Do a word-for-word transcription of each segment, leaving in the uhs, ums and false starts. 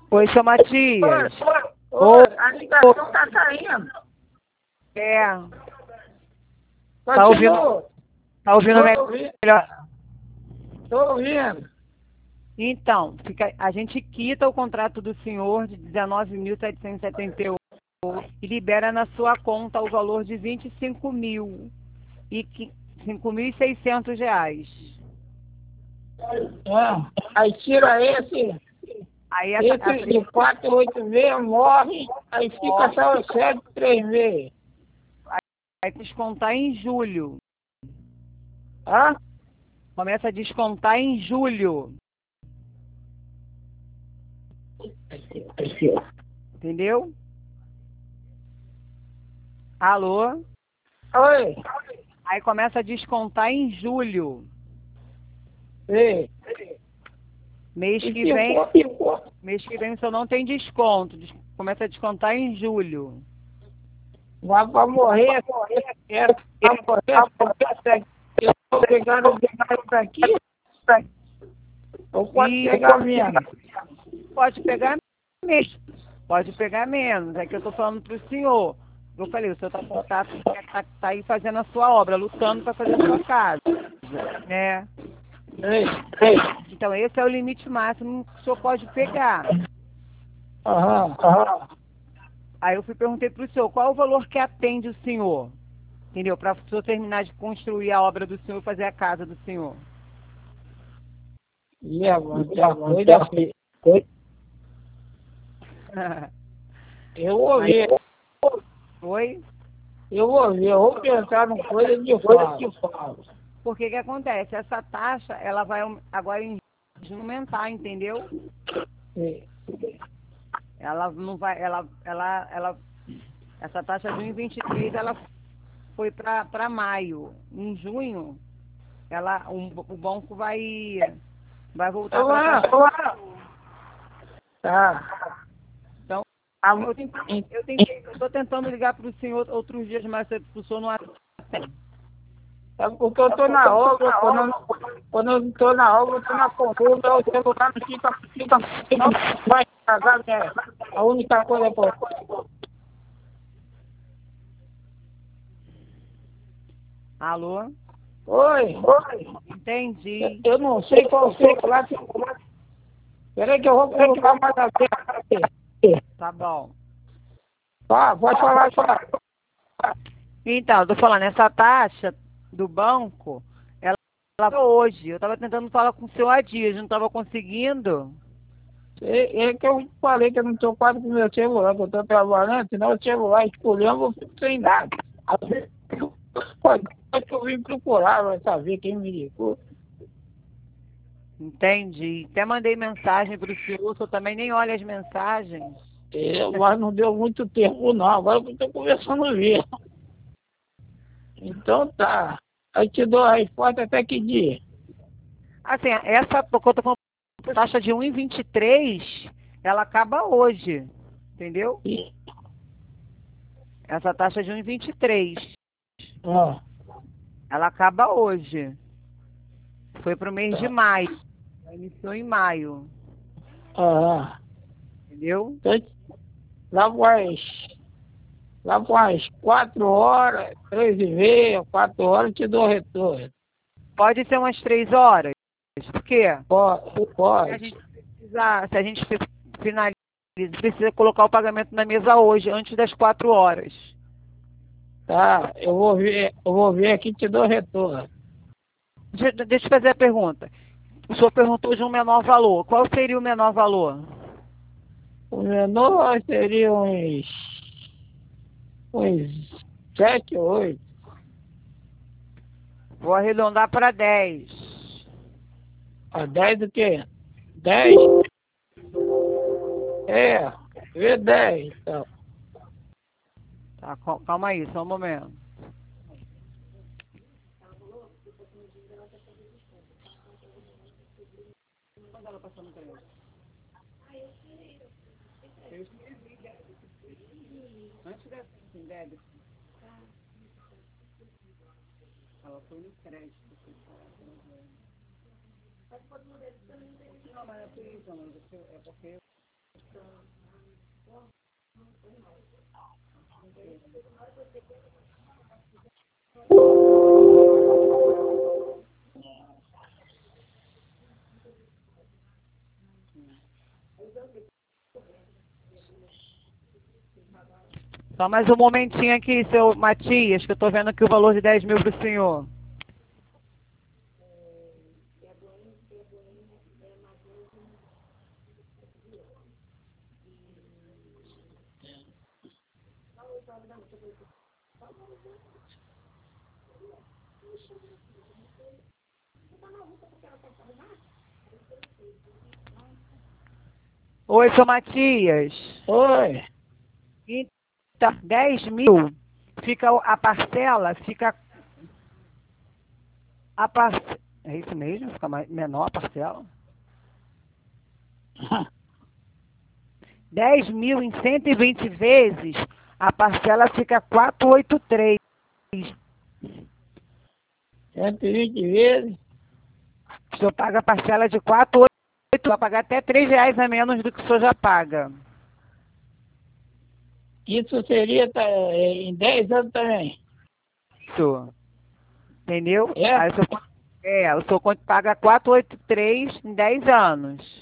Oi, seu Matias. Oi, a ligação tá caindo. É. Tá ouvindo, Continua. tá ouvindo Tô ouvindo. melhor? Tô ouvindo. Então, fica, a gente quita o contrato do senhor de dezenove mil setecentos e setenta e oito e libera na sua conta o valor de vinte e cinco mil e cinco mil e seiscentos reais. É. Aí tira esse, Aí essa, esse de quatro oito meses, morre, aí fica só o sete três meses. vai descontar em julho. Hã? Começa a descontar em julho. Entendeu? Alô? Oi. Aí começa a descontar em julho. Ei. Mês E que vem, ficou, ficou. mês que vem o senhor não tem desconto. Des- Começa a descontar em julho. Mas pra morrer, é, pra morrer, eu tô pegando o dinheiro daqui, ou pode E pegar menos. pode pegar menos. Pode pegar menos. É que eu tô falando pro senhor. Eu falei, o senhor tá, tá, tá, tá aí fazendo a sua obra, lutando para fazer a sua casa, né? Ei, ei. Então esse é o limite máximo que o senhor pode pegar. Aham, aham. Aí eu fui perguntei pro senhor, qual é o valor que atende o senhor? Entendeu? Para o senhor terminar de construir a obra do senhor e fazer a casa do senhor. E é muita coisa, filho. Eu ouvi, Oi? eu ouvi, eu vou pensar numa coisa de fala. Porque que acontece? Essa taxa, ela vai aum- agora em junho aumentar, entendeu? Ei. Ela não vai, ela, ela, ela, essa taxa de um e vinte e três, ela foi para maio. Em junho, ela, um, o banco vai, vai voltar para a Olá, taxa. olá. Tá. Então, A- eu tentei, eu tentei, eu estou tentando ligar para o senhor outros dias mais cedo, para o senhor não atende. É porque eu tô na obra, quando eu, quando eu tô na obra, eu tô na consulta, o celular não fica, fica, não vai cagar, né? A única coisa que eu... Alô? Oi, eu, Entendi. eu não sei qual o celular. Peraí que eu vou colocar mais a vez. Tá bom. Tá, pode falar, falar. Então, eu tô falando, essa taxa do banco, ela, ela hoje. Eu tava tentando falar com o senhor há dias, não tava conseguindo. É, é que eu falei que eu não estou quase com o meu celular, que eu estou trabalhando, senão o celular escolhendo, eu fico sem nada. Às vezes, pode, pode que eu vim procurar, vai saber quem me ligou. Entendi. Até mandei mensagem pro senhor, o senhor também nem olha as mensagens. É, mas não deu muito tempo não, agora que eu estou conversando mesmo. Então tá, eu te dou a resposta até que dia? Assim, essa que eu tô falando, taxa de um e vinte e três, ela acaba hoje. Entendeu? E, Essa taxa de um e vinte e três, ó, ela acaba hoje. Foi pro mês de tá, maio. Ela iniciou em maio. ah, Entendeu? então, lá mais, lá mais quatro horas, três e meia, quatro horas, eu te dou retorno. Pode ser umas três horas. Por quê? Pode, Se a pode. gente precisar, se a gente finaliza, precisa colocar o pagamento na mesa hoje, antes das quatro horas. Tá, eu vou ver, eu vou ver aqui e te dou retorno. Deixa, deixa eu fazer a pergunta. O senhor perguntou de um menor valor. Qual seria o menor valor? O menor seria uns, uns sete, oito. Vou arredondar para dez. A dez do quê? Dez? É, vê dez, então. Tá, cal- calma aí, só um momento. Antes dessa, assim, débito. Ela foi no crédito. Não, mas é por isso, amor, é porque Só mais um momentinho aqui, seu Matias, que eu tô vendo aqui o valor de dez mil pro senhor. Oi, seu Matias. Oi. Então, dez mil, fica a parcela, fica a parcela, é isso mesmo? Fica mais, menor a parcela? dez mil em cento e vinte vezes, a parcela fica quatrocentos e oitenta e três. cento e vinte vezes? O senhor paga a parcela de quatrocentos e oitenta e três, vai pagar até três reais a menos do que o senhor já paga. Isso seria tá, em dez anos também? Isso. Entendeu? É? Aí o senhor, é, o senhor paga quatrocentos e oitenta e três em dez anos.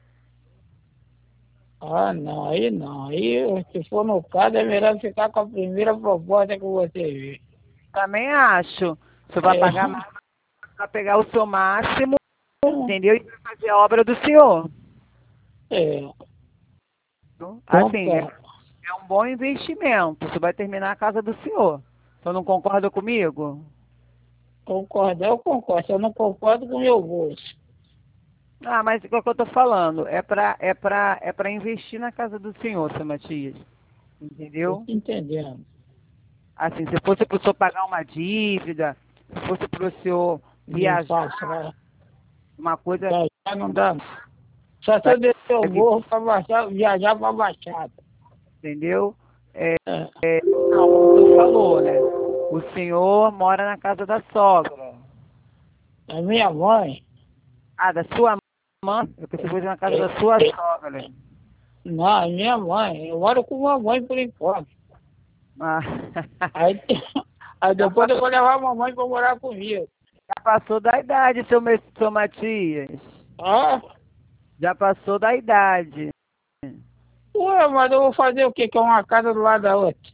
Ah, não, aí não. Aí, se for no caso, é melhor ficar com a primeira proposta que você vê. Também acho. O senhor vai É. pagar mais para pegar o seu máximo, entendeu? E vai fazer a obra do senhor. É. Assim, Então, é, é um bom investimento. Você vai terminar a casa do senhor. O senhor não concorda comigo? concordar, eu concordo. Eu não concordo com o meu bolso. Ah, mas o que eu estou falando? É para é pra, é pra investir na casa do senhor, seu Matias. Estou Entendeu? entendendo. Assim, se fosse para o senhor pagar uma dívida, se fosse para o senhor Não viajar, faço, né? uma coisa. Já não dá. Só se Vai, eu descer o morro para baixar, viajar para Baixada. entendeu? É, É. é, não, como o senhor falou, né? O senhor mora na casa da sogra. A minha mãe, Ah, da sua mãe? Eu pensei que fosse na casa é, da sua sogra. não, a minha mãe, eu moro com a mãe por enquanto. Ah. Aí, aí depois eu vou levar a mamãe para morar comigo. Já passou da idade, seu, Me- seu Matias. Ah, Já passou da idade. ué, mas eu vou fazer o quê? Que é uma casa do lado da outra.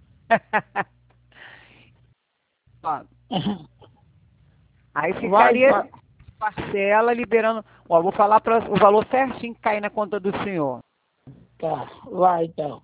Ó, aí Vai, ficaria vai. parcela liberando. Ó, vou falar para o valor certinho que cair na conta do senhor. Tá, vai então.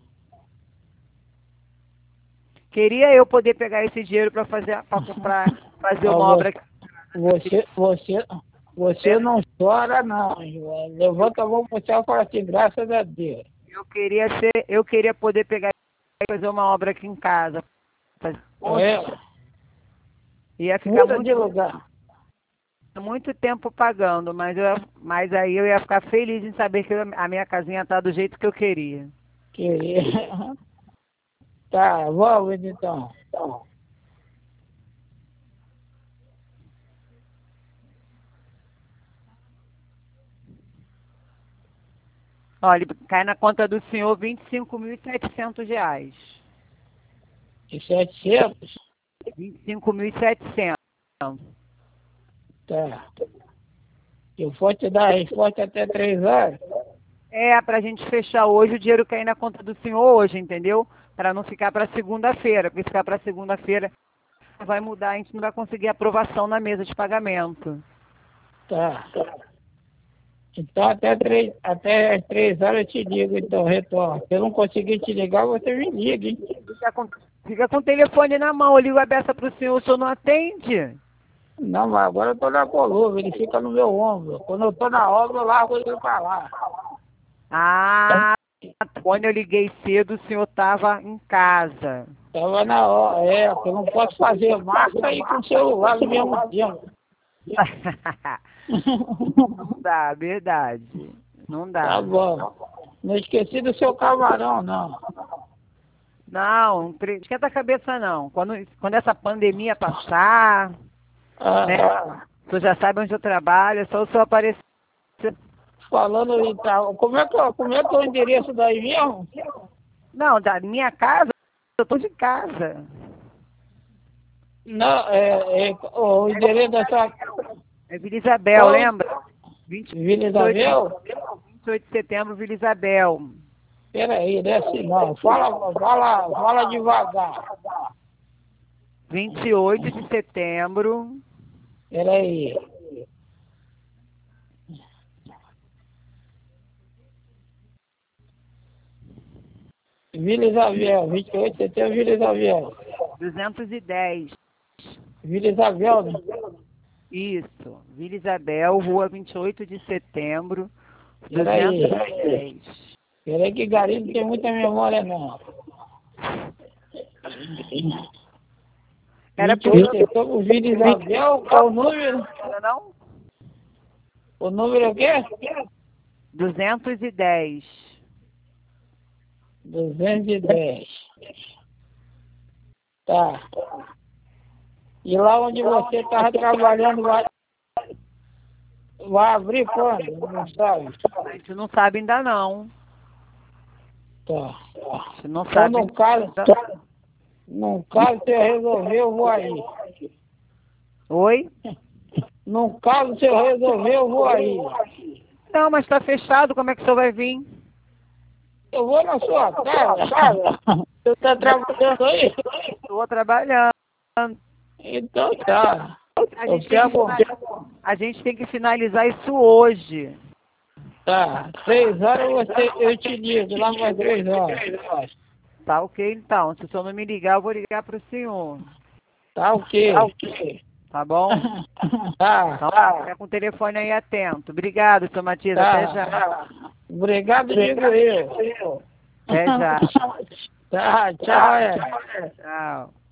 Queria eu poder pegar esse dinheiro para fazer, para comprar, fazer Ó, uma obra. você, você, você não chora não, João. Levanta a mão pro céu e fala assim, graças a Deus. Eu queria ser, eu queria poder pegar e fazer uma obra aqui em casa. Fazer- É, Ia ficar muda muito, de lugar. muito tempo pagando, mas, eu, mas aí eu ia ficar feliz em saber que a minha casinha está do jeito que eu queria. Que... Tá, vamos então. Olha, cai na conta do senhor vinte e cinco mil e setecentos reais. E setecentos? vinte e cinco mil e setecentos. Tá. Eu vou te dar a resposta até três horas? É, pra gente fechar hoje, o dinheiro cair na conta do senhor hoje, entendeu? Para não ficar para segunda-feira, porque ficar para segunda-feira vai mudar, a gente não vai conseguir aprovação na mesa de pagamento. Tá. Então até três, até as três horas eu te digo, então, retorno. Se eu não conseguir te ligar, você me liga, hein? Fica com, fica com o telefone na mão, eu ligo a beça pro senhor, o senhor não atende? Não, mas agora eu tô na coluna, ele fica no meu ombro. Quando eu tô na obra, eu largo ele pra lá. Ah, quando eu liguei cedo, o senhor estava em casa. Tava na hora, é, porque eu não posso fazer marca aí com o celular no mesmo tempo. Não dá, verdade. Não dá. Tá bom. Não esqueci do seu camarão, não. Não, não esquenta a cabeça não. Quando, quando essa pandemia passar, Ah, né? O senhor já sabe onde eu trabalho, é só o senhor aparecer. falando e tal. Como é que, é- como é que é o endereço daí mesmo? Não, da minha casa, eu tô de casa. Não, é, é o endereço da sua É Vila Isabel, qual? lembra? vinte Vila e oito, Isabel? vinte e oito de setembro, Vila Isabel. Peraí, desce não. Fala, fala, fala devagar. vinte e oito de setembro. Peraí. Vila Isabel, vinte e oito de setembro, Vila Isabel. duzentos e dez. Vila Isabel, né? Isso. Vila Isabel, rua vinte e oito de setembro, Peraí. duzentos e dez. Peraí que garimpo tem muita memória, não. Era vinte e oito de setembro, Vila Isabel, qual o número? Não, não? O número é o quê? duzentos e dez. duzentos e dez. Tá. E lá onde você estava trabalhando, vai, vai abrir quando? Não sabe? A gente não sabe ainda não. Tá. A gente não Então, sabe no caso, ainda. no caso, se eu resolver, eu vou aí. Oi? No caso, se eu resolver, eu vou aí. Não, mas tá fechado, como é que o senhor vai vir? Eu vou na sua casa. Você está trabalhando aí? Estou trabalhando. Então tá. A Eu gente, tem que pego. finalizar, a gente tem que finalizar isso hoje. Tá. Três horas você, eu te ligo, lá mais três horas. Tá ok, então. Se o senhor não me ligar, eu vou ligar para o senhor. Tá ok. Tá ok. Tá bom? Tá. Então, fica com o telefone aí atento. Obrigado, seu Matias. Tá. Até já. Obrigado, digo eu. Até já. Tá, tchau, é. Tchau.